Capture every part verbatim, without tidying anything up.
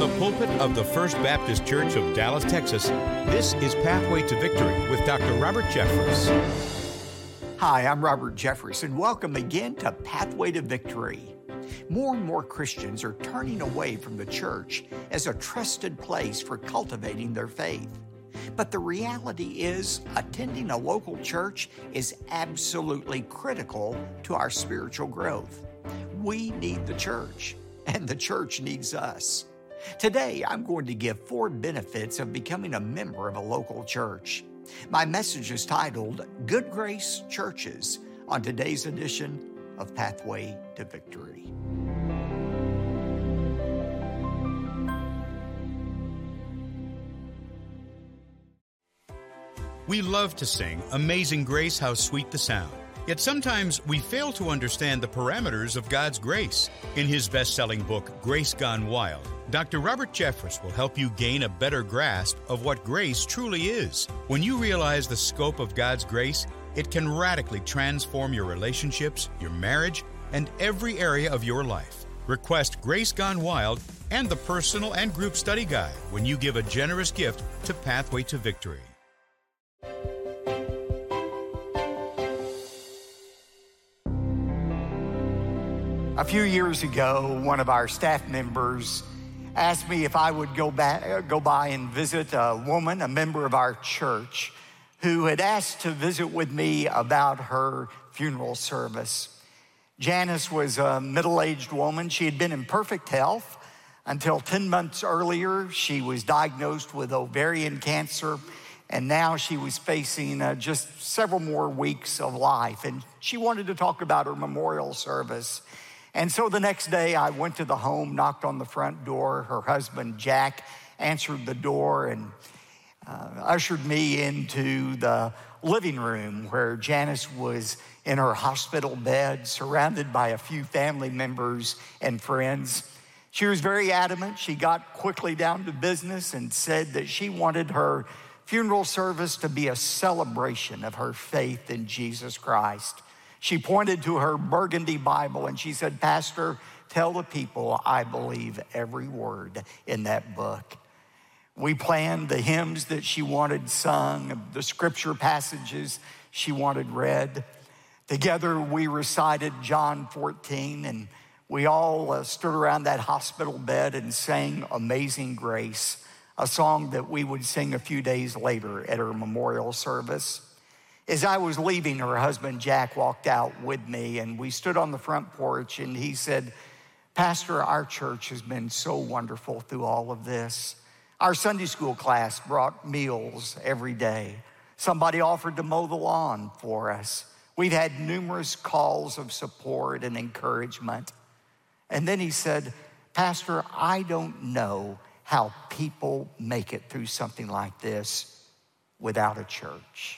the pulpit of the First Baptist Church of Dallas, Texas, this is Pathway to Victory with Doctor Robert Jeffress. Hi, I'm Robert Jeffress, and welcome again to Pathway to Victory. More and more Christians are turning away from the church as a trusted place for cultivating their faith. But the reality is, attending a local church is absolutely critical to our spiritual growth. We need the church, and the church needs us. Today, I'm going to give four benefits of becoming a member of a local church. My message is titled, Good Grace Churches, on today's edition of Pathway to Victory. We love to sing Amazing Grace, How Sweet the Sound. Yet sometimes we fail to understand the parameters of God's grace. In his best-selling book, Grace Gone Wild, Doctor Robert Jeffress will help you gain a better grasp of what grace truly is. When you realize the scope of God's grace, it can radically transform your relationships, your marriage, and every area of your life. Request Grace Gone Wild and the personal and group study guide when you give a generous gift to Pathway to Victory. A few years ago, one of our staff members asked me if I would go back, go by and visit a woman, a member of our church, who had asked to visit with me about her funeral service. Janice was a middle-aged woman. She had been in perfect health until ten months earlier. She was diagnosed with ovarian cancer, and now she was facing uh, just several more weeks of life. And she wanted to talk about her memorial service. And so the next day, I went to the home, knocked on the front door. Her husband, Jack, answered the door and uh, ushered me into the living room where Janice was in her hospital bed, surrounded by a few family members and friends. She was very adamant. She got quickly down to business and said that she wanted her funeral service to be a celebration of her faith in Jesus Christ. She pointed to her burgundy Bible and she said, "Pastor, tell the people I believe every word in that book." We planned the hymns that she wanted sung, the scripture passages she wanted read. Together we recited John fourteen, and we all uh, stood around that hospital bed and sang Amazing Grace, a song that we would sing a few days later at her memorial service. As I was leaving, her husband, Jack, walked out with me, and we stood on the front porch, and he said, "Pastor, our church has been so wonderful through all of this. Our Sunday school class brought meals every day. Somebody offered to mow the lawn for us. We've had numerous calls of support and encouragement." And then he said, "Pastor, I don't know how people make it through something like this without a church."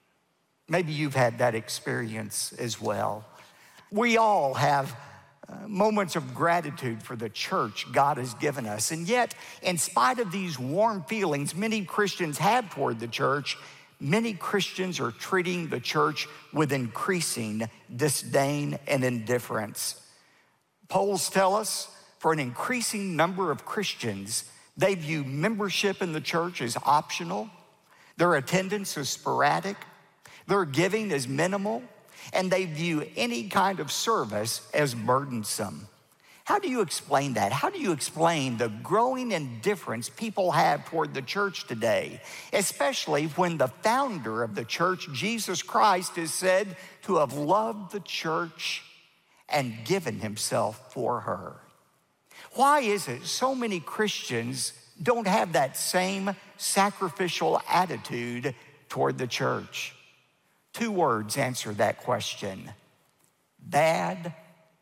Maybe you've had that experience as well. We all have uh, moments of gratitude for the church God has given us. And yet, in spite of these warm feelings many Christians have toward the church, many Christians are treating the church with increasing disdain and indifference. Polls tell us for an increasing number of Christians, they view membership in the church as optional, their attendance as sporadic, their giving is minimal, and they view any kind of service as burdensome. How do you explain that? How do you explain the growing indifference people have toward the church today, especially when the founder of the church, Jesus Christ, is said to have loved the church and given himself for her? Why is it so many Christians don't have that same sacrificial attitude toward the church? Two words answer that question: bad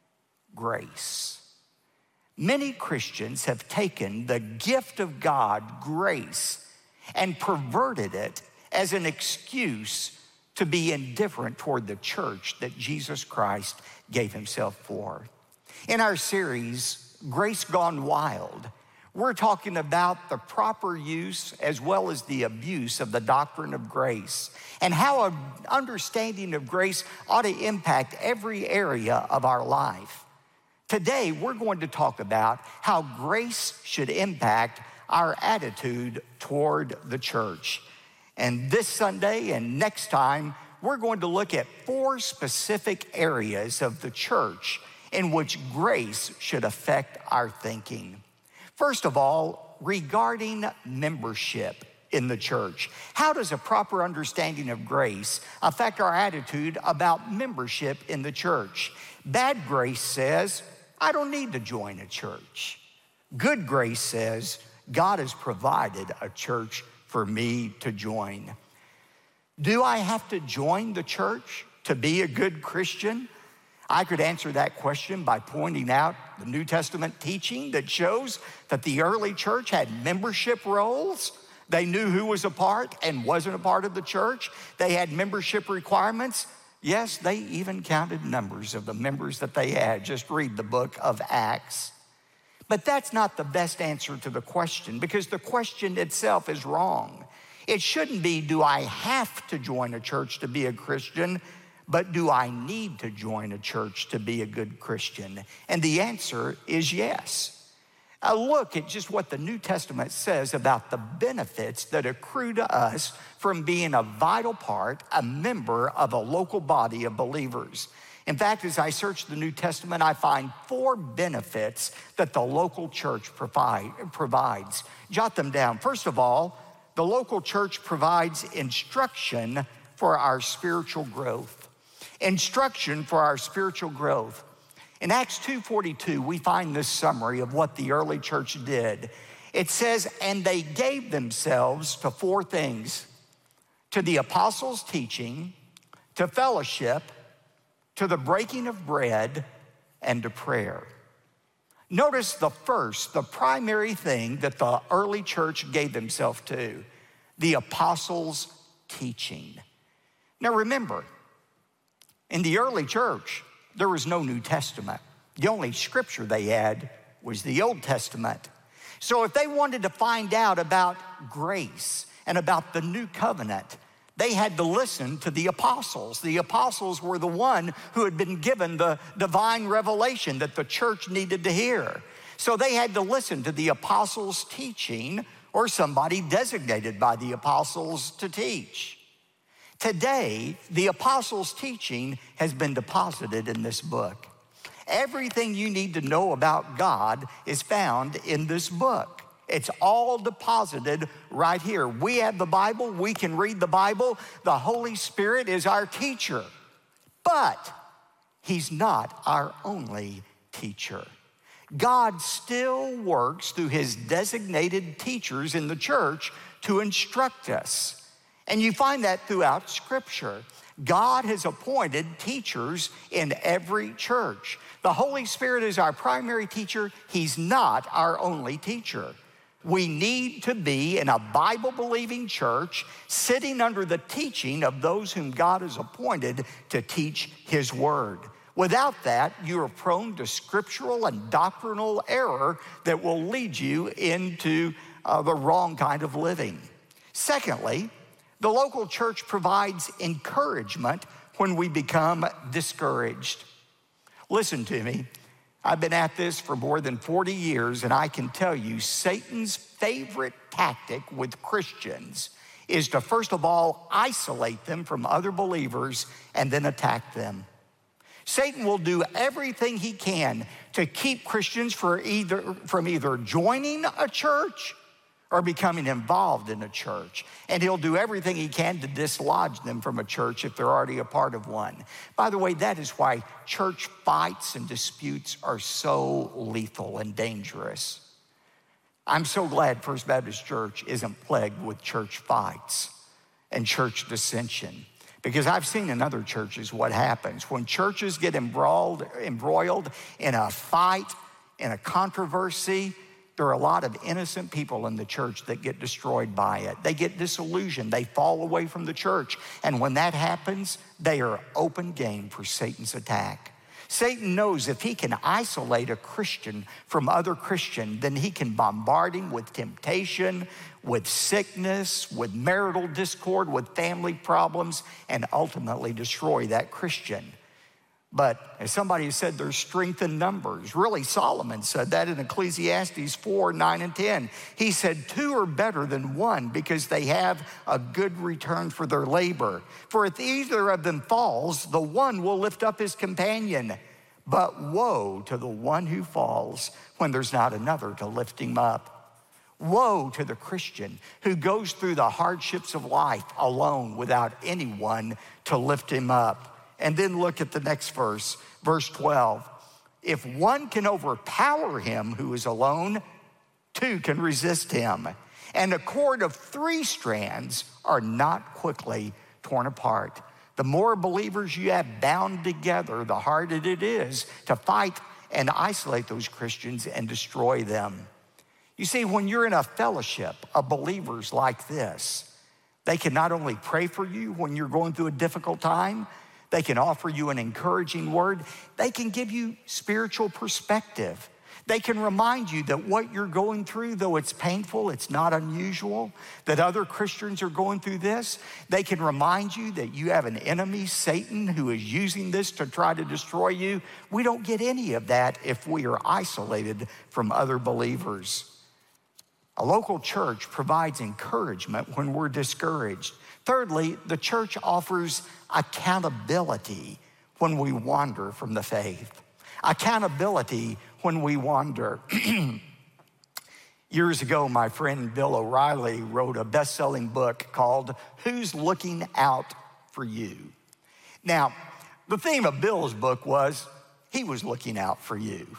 grace. Many Christians have taken the gift of God, grace, and perverted it as an excuse to be indifferent toward the church that Jesus Christ gave himself for. In our series, Grace Gone Wild, we're talking about the proper use as well as the abuse of the doctrine of grace and how an understanding of grace ought to impact every area of our life. Today, we're going to talk about how grace should impact our attitude toward the church. And this Sunday and next time, we're going to look at four specific areas of the church in which grace should affect our thinking. First of all, regarding membership in the church. How does a proper understanding of grace affect our attitude about membership in the church? Bad grace says, I don't need to join a church. Good grace says, God has provided a church for me to join. Do I have to join the church to be a good Christian? I could answer that question by pointing out the New Testament teaching that shows that the early church had membership rolls. They knew who was a part and wasn't a part of the church. They had membership requirements. Yes, they even counted numbers of the members that they had. Just read the book of Acts. But that's not the best answer to the question, because the question itself is wrong. It shouldn't be, do I have to join a church to be a Christian? But do I need to join a church to be a good Christian? And the answer is yes. A look at just what the New Testament says about the benefits that accrue to us from being a vital part, a member of a local body of believers. In fact, as I search the New Testament, I find four benefits that the local church provide, provides. Jot them down. First of all, the local church provides instruction for our spiritual growth. Instruction for our spiritual growth. In Acts two forty-two, we find this summary of what the early church did. It says, and they gave themselves to four things: to the apostles' teaching, to fellowship, to the breaking of bread, and to prayer. Notice the first, the primary thing that the early church gave themselves to: the apostles' teaching. Now remember, in the early church, there was no New Testament. The only scripture they had was the Old Testament. So if they wanted to find out about grace and about the new covenant, they had to listen to the apostles. The apostles were the one who had been given the divine revelation that the church needed to hear. So they had to listen to the apostles' teaching, or somebody designated by the apostles to teach. Today, the apostles' teaching has been deposited in this book. Everything you need to know about God is found in this book. It's all deposited right here. We have the Bible. We can read the Bible. The Holy Spirit is our teacher. But he's not our only teacher. God still works through his designated teachers in the church to instruct us. And you find that throughout Scripture. God has appointed teachers in every church. The Holy Spirit is our primary teacher. He's not our only teacher. We need to be in a Bible-believing church, sitting under the teaching of those whom God has appointed to teach his word. Without that, you are prone to scriptural and doctrinal error that will lead you into uh, the wrong kind of living. Secondly, the local church provides encouragement when we become discouraged. Listen to me. I've been at this for more than forty years, and I can tell you Satan's favorite tactic with Christians is to, first of all, isolate them from other believers and then attack them. Satan will do everything he can to keep Christians for either, from either joining a church or becoming involved in a church. And he'll do everything he can to dislodge them from a church if they're already a part of one. By the way, that is why church fights and disputes are so lethal and dangerous. I'm so glad First Baptist Church isn't plagued with church fights and church dissension, because I've seen in other churches what happens when churches get embroiled, embroiled in a fight, in a controversy. There are a lot of innocent people in the church that get destroyed by it. They get disillusioned. They fall away from the church. And when that happens, they are open game for Satan's attack. Satan knows if he can isolate a Christian from other Christians, then he can bombard him with temptation, with sickness, with marital discord, with family problems, and ultimately destroy that Christian. But as somebody has said, there's strength in numbers. Really, Solomon said that in Ecclesiastes four, nine, and ten. He said, two are better than one because they have a good return for their labor. For if either of them falls, the one will lift up his companion. But woe to the one who falls when there's not another to lift him up. Woe to the Christian who goes through the hardships of life alone without anyone to lift him up. And then look at the next verse, verse twelve. If one can overpower him who is alone, two can resist him. And a cord of three strands are not quickly torn apart. The more believers you have bound together, the harder it is to fight and isolate those Christians and destroy them. You see, when you're in a fellowship of believers like this, they can not only pray for you when you're going through a difficult time, they can offer you an encouraging word. They can give you spiritual perspective. They can remind you that what you're going through, though it's painful, it's not unusual, that other Christians are going through this. They can remind you that you have an enemy, Satan, who is using this to try to destroy you. We don't get any of that if we are isolated from other believers. A local church provides encouragement when we're discouraged. Thirdly, the church offers accountability when we wander from the faith. Accountability when we wander. Years ago, my friend Bill O'Reilly wrote a best-selling book called Who's Looking Out for You? Now, the theme of Bill's book was he was looking out for you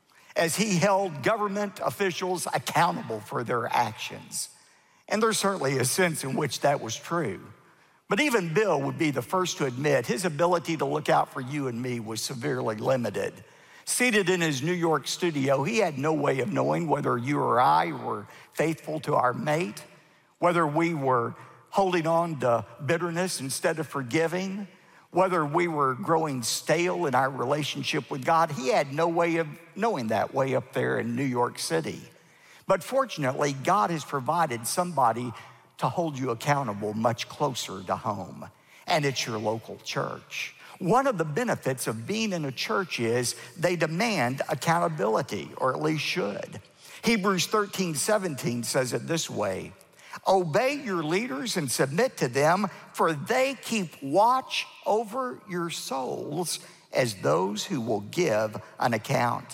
as he held government officials accountable for their actions. And there's certainly a sense in which that was true. But even Bill would be the first to admit his ability to look out for you and me was severely limited. Seated in his New York studio, he had no way of knowing whether you or I were faithful to our mate, whether we were holding on to bitterness instead of forgiving, whether we were growing stale in our relationship with God. He had no way of knowing that way up there in New York City. But fortunately, God has provided somebody to hold you accountable much closer to home, and it's your local church. One of the benefits of being in a church is they demand accountability, or at least should. Hebrews thirteen seventeen says it this way: obey your leaders and submit to them, for they keep watch over your souls as those who will give an account.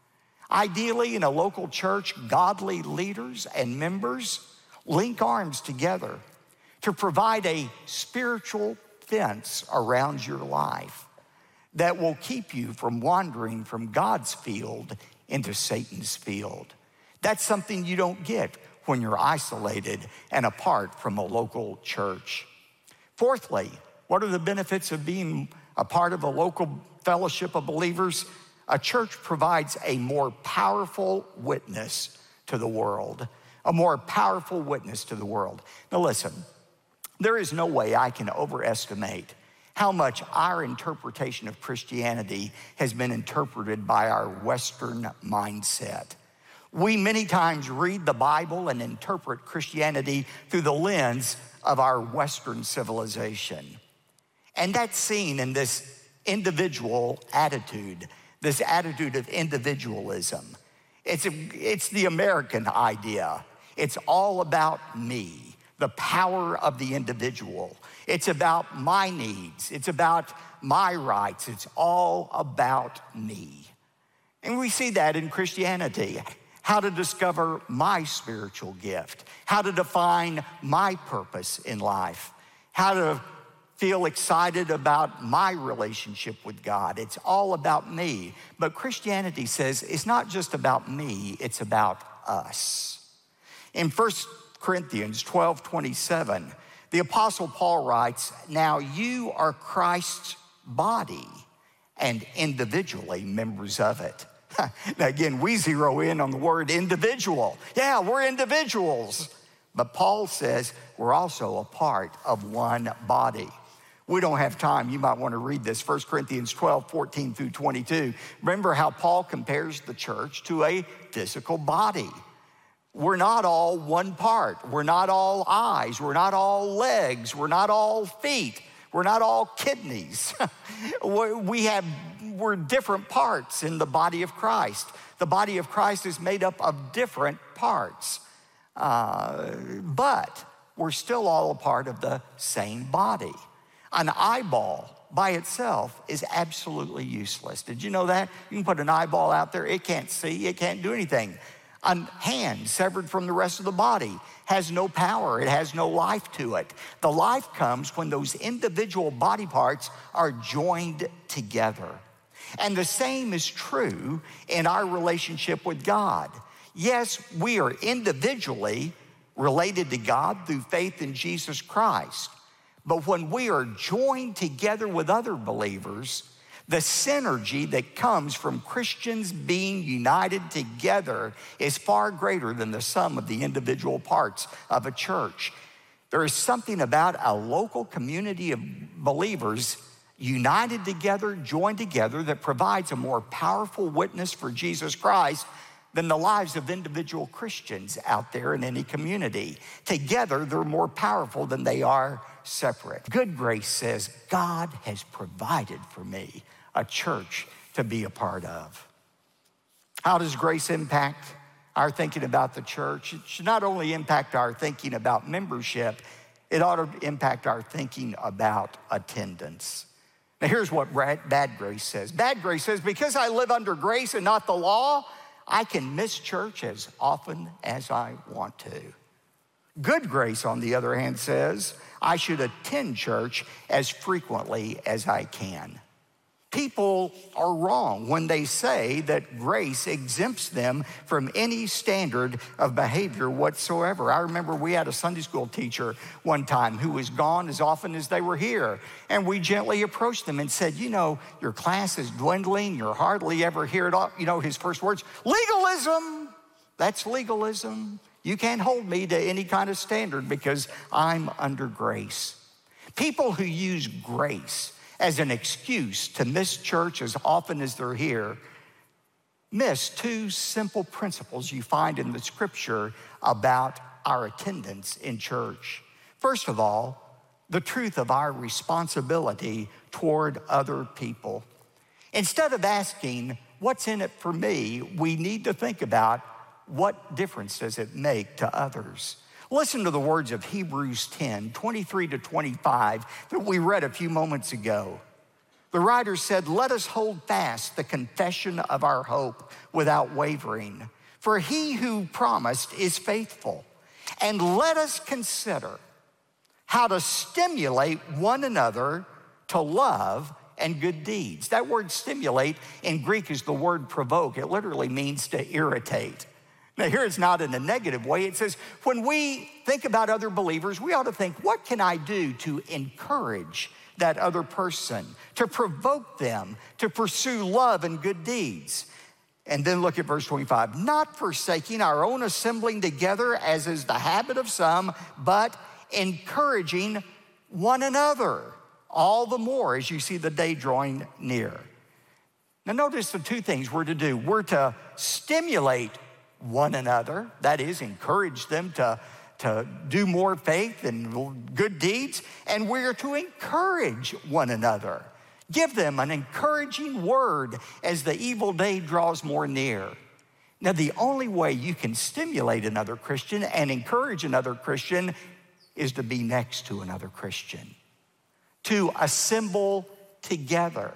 Ideally, in a local church, godly leaders and members link arms together to provide a spiritual fence around your life that will keep you from wandering from God's field into Satan's field. That's something you don't get when you're isolated and apart from a local church. Fourthly, what are the benefits of being a part of a local fellowship of believers? A church provides a more powerful witness to the world, a more powerful witness to the world. Now listen, there is no way I can overestimate how much our interpretation of Christianity has been interpreted by our Western mindset. We many times read the Bible and interpret Christianity through the lens of our Western civilization. And that's seen in this individual attitude, this attitude of individualism. It's, a, it's the American idea. It's all about me, the power of the individual. It's about my needs. It's about my rights. It's all about me. And we see that in Christianity. How to discover my spiritual gift, how to define my purpose in life, how to feel excited about my relationship with God. It's all about me. But Christianity says it's not just about me, it's about us. In First Corinthians twelve twenty-seven, the Apostle Paul writes, now you are Christ's body and individually members of it. Now again, we zero in on the word individual. Yeah, we're individuals. But Paul says we're also a part of one body. We don't have time. You might want to read this, First Corinthians twelve, fourteen through twenty-two. Remember how Paul compares the church to a physical body. We're not all one part. We're not all eyes. We're not all legs. We're not all feet. We're not all kidneys. we have, we're different parts in the body of Christ. The body of Christ is made up of different parts. Uh, but we're still all a part of the same body. An eyeball by itself is absolutely useless. Did you know that? You can put an eyeball out there, it can't see, it can't do anything. A hand severed from the rest of the body has no power, it has no life to it. The life comes when those individual body parts are joined together. And the same is true in our relationship with God. Yes, we are individually related to God through faith in Jesus Christ. But when we are joined together with other believers, the synergy that comes from Christians being united together is far greater than the sum of the individual parts of a church. There is something about a local community of believers united together, joined together, that provides a more powerful witness for Jesus Christ than the lives of individual Christians out there in any community. Together, they're more powerful than they are separate. Good Grace says, God has provided for me a church to be a part of. How does grace impact our thinking about the church? It should not only impact our thinking about membership, it ought to impact our thinking about attendance. Now here's what bad grace says. Bad grace says, because I live under grace and not the law, I can miss church as often as I want to. Good grace, on the other hand, says, I should attend church as frequently as I can. People are wrong when they say that grace exempts them from any standard of behavior whatsoever. I remember we had a Sunday school teacher one time who was gone as often as they were here. And we gently approached them and said, you know, your class is dwindling. You're hardly ever here at all. You know, his first words, legalism. That's legalism. You can't hold me to any kind of standard because I'm under grace. People who use grace as an excuse to miss church as often as they're here miss two simple principles you find in the scripture about our attendance in church. First of all, the truth of our responsibility toward other people. Instead of asking, what's in it for me, we need to think about, what difference does it make to others? Listen to the words of Hebrews ten, twenty-three to twenty-five that we read a few moments ago. The writer said, let us hold fast the confession of our hope without wavering, for he who promised is faithful. And let us consider how to stimulate one another to love and good deeds. That word stimulate in Greek is the word provoke. It literally means to irritate. Now here it's not in a negative way. It says, when we think about other believers, we ought to think, what can I do to encourage that other person, to provoke them to pursue love and good deeds? And then look at verse twenty-five. Not forsaking our own assembling together, as is the habit of some, but encouraging one another, all the more as you see the day drawing near. Now notice the two things we're to do. We're to stimulate one another, that is, encourage them to, to do more faith and good deeds, and we're to encourage one another. Give them an encouraging word as the evil day draws more near. Now, the only way you can stimulate another Christian and encourage another Christian is to be next to another Christian, to assemble together.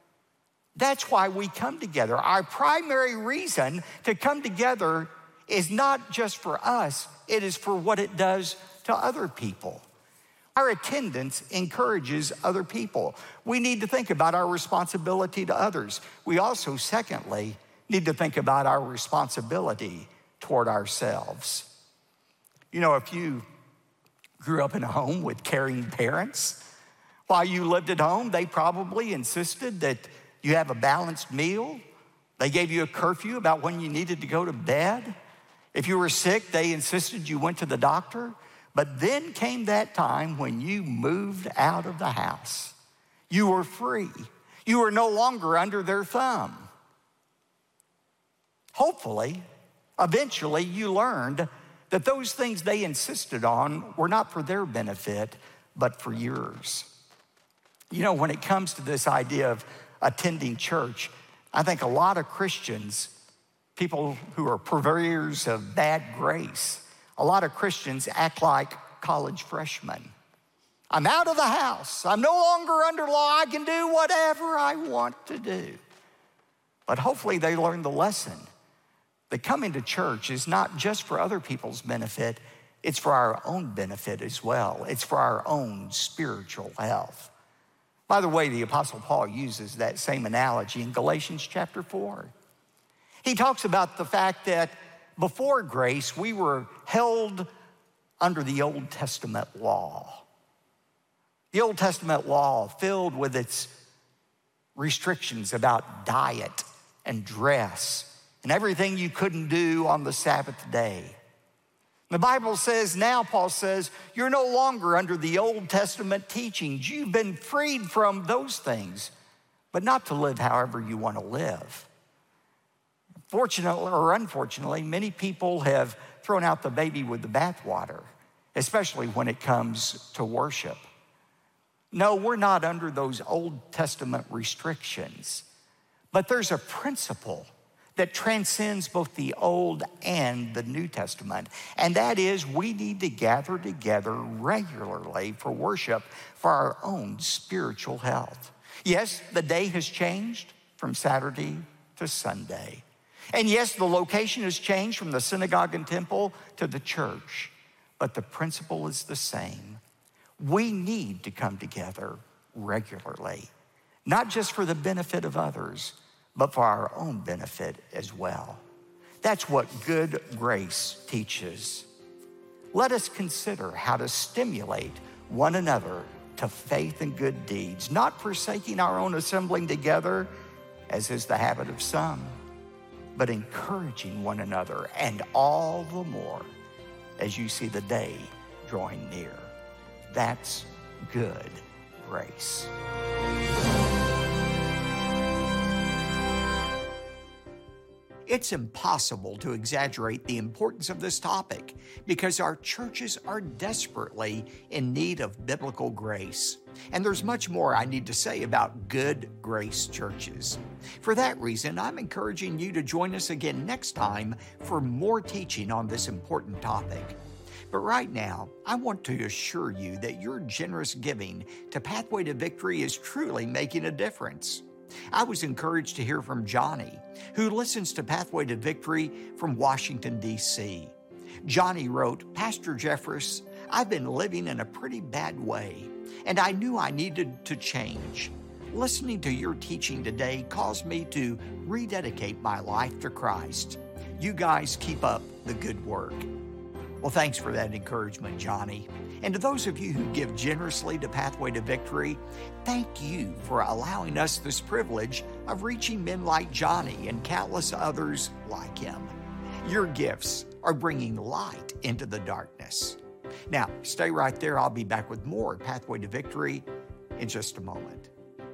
That's why we come together. Our primary reason to come together is not just for us, it is for what it does to other people. Our attendance encourages other people. We need to think about our responsibility to others. We also, secondly, need to think about our responsibility toward ourselves. You know, if you grew up in a home with caring parents, while you lived at home, they probably insisted that you have a balanced meal. They gave you a curfew about when you needed to go to bed. If you were sick, they insisted you went to the doctor. But then came that time when you moved out of the house. You were free. You were no longer under their thumb. Hopefully, eventually you learned that those things they insisted on were not for their benefit, but for yours. You know, when it comes to this idea of attending church, I think a lot of Christians, people who are purveyors of bad grace, a lot of Christians act like college freshmen. I'm out of the house. I'm no longer under law. I can do whatever I want to do. But hopefully they learn the lesson that coming to church is not just for other people's benefit, it's for our own benefit as well. It's for our own spiritual health. By the way, the Apostle Paul uses that same analogy in Galatians chapter four. He talks about the fact that before grace, we were held under the Old Testament law. The Old Testament law filled with its restrictions about diet and dress and everything you couldn't do on the Sabbath day. The Bible says now, Paul says, you're no longer under the Old Testament teachings. You've been freed from those things, but not to live however you want to live. Fortunately or unfortunately, many people have thrown out the baby with the bathwater, especially when it comes to worship. No, we're not under those Old Testament restrictions, but there's a principle that transcends both the Old and the New Testament. And that is we need to gather together regularly for worship for our own spiritual health. Yes, the day has changed from Saturday to Sunday. And yes, the location has changed from the synagogue and temple to the church. But the principle is the same. We need to come together regularly, not just for the benefit of others, but for our own benefit as well. That's what good grace teaches. Let us consider how to stimulate one another to faith and good deeds, not forsaking our own assembling together, as is the habit of some, but encouraging one another, and all the more as you see the day drawing near. That's good grace. It's impossible to exaggerate the importance of this topic because our churches are desperately in need of biblical grace. And there's much more I need to say about good grace churches. For that reason, I'm encouraging you to join us again next time for more teaching on this important topic. But right now, I want to assure you that your generous giving to Pathway to Victory is truly making a difference. I was encouraged to hear from Johnny, who listens to Pathway to Victory from Washington, D C Johnny wrote, Pastor Jeffress, I've been living in a pretty bad way, and I knew I needed to change. Listening to your teaching today caused me to rededicate my life to Christ. You guys keep up the good work. Well, thanks for that encouragement, Johnny. And to those of you who give generously to Pathway to Victory, thank you for allowing us this privilege of reaching men like Johnny and countless others like him. Your gifts are bringing light into the darkness. Now, stay right there. I'll be back with more Pathway to Victory in just a moment.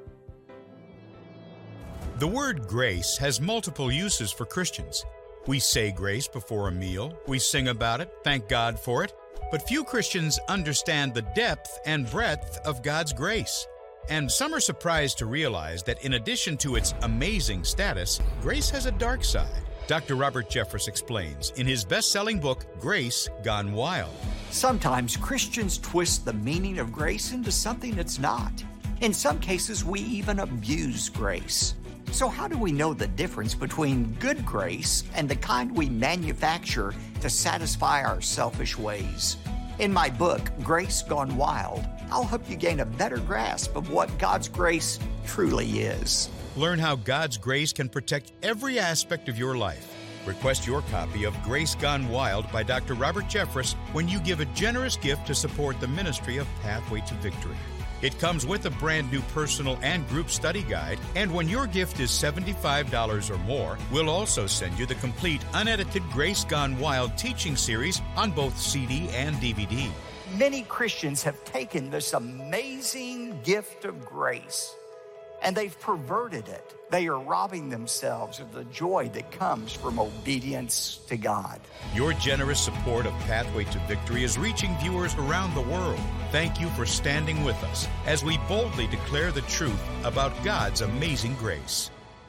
The word grace has multiple uses for Christians. We say grace before a meal, we sing about it, thank God for it, but few Christians understand the depth and breadth of God's grace. And some are surprised to realize that in addition to its amazing status, grace has a dark side. Doctor Robert Jeffress explains in his best-selling book, Grace Gone Wild. Sometimes Christians twist the meaning of grace into something it's not. In some cases, we even abuse grace. So how do we know the difference between good grace and the kind we manufacture to satisfy our selfish ways? In my book, Grace Gone Wild, I'll help you gain a better grasp of what God's grace truly is. Learn how God's grace can protect every aspect of your life. Request your copy of Grace Gone Wild by Doctor Robert Jeffress when you give a generous gift to support the ministry of Pathway to Victory. It comes with a brand new personal and group study guide, and when your gift is seventy-five dollars or more, we'll also send you the complete unedited Grace Gone Wild teaching series on both C D and D V D. Many Christians have taken this amazing gift of grace and they've perverted it. They are robbing themselves of the joy that comes from obedience to God. Your generous support of Pathway to Victory is reaching viewers around the world. Thank you for standing with us as we boldly declare the truth about God's amazing grace.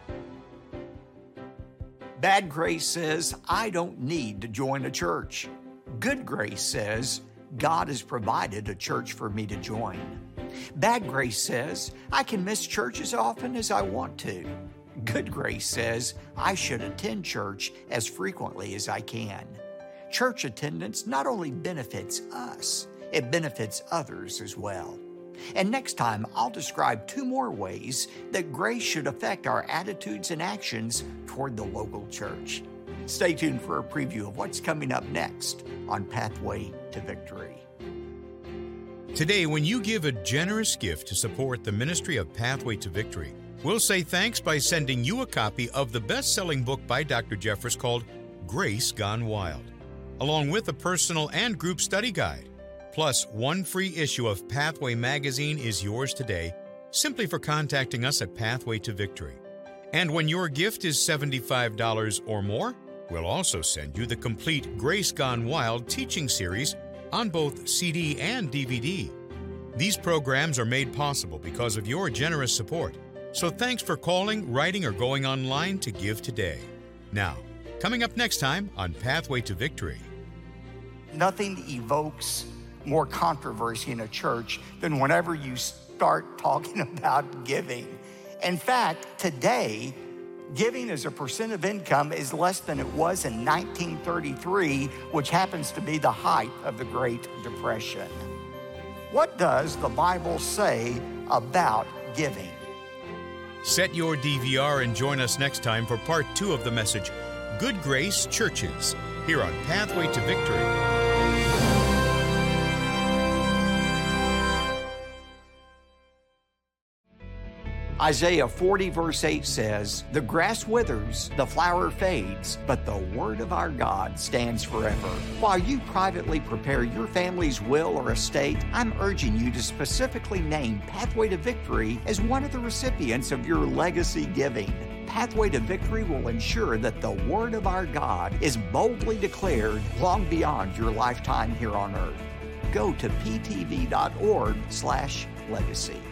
Bad grace says, I don't need to join a church. Good grace says, God has provided a church for me to join. Bad grace says, I can miss church as often as I want to. Good grace says, I should attend church as frequently as I can. Church attendance not only benefits us, it benefits others as well. And next time, I'll describe two more ways that grace should affect our attitudes and actions toward the local church. Stay tuned for a preview of what's coming up next on Pathway to Victory. Today, when you give a generous gift to support the ministry of Pathway to Victory, we'll say thanks by sending you a copy of the best-selling book by Doctor Jeffress called Grace Gone Wild, along with a personal and group study guide. Plus, one free issue of Pathway magazine is yours today, simply for contacting us at Pathway to Victory. And when your gift is seventy-five dollars or more, we'll also send you the complete Grace Gone Wild teaching series on both C D and D V D. These programs are made possible because of your generous support. So thanks for calling, writing, or going online to give today. Now, coming up next time on Pathway to Victory. Nothing evokes more controversy in a church than whenever you start talking about giving. In fact, today, giving as a percent of income is less than it was in nineteen thirty-three, which happens to be the height of the Great Depression. What does the Bible say about giving? Set your D V R and join us next time for part two of the message, Good Grace Churches, here on Pathway to Victory. Isaiah forty verse eight says, the grass withers, the flower fades, but the word of our God stands forever. While you privately prepare your family's will or estate, I'm urging you to specifically name Pathway to Victory as one of the recipients of your legacy giving. Pathway to Victory will ensure that the word of our God is boldly declared long beyond your lifetime here on earth. Go to p t v dot org slash legacy.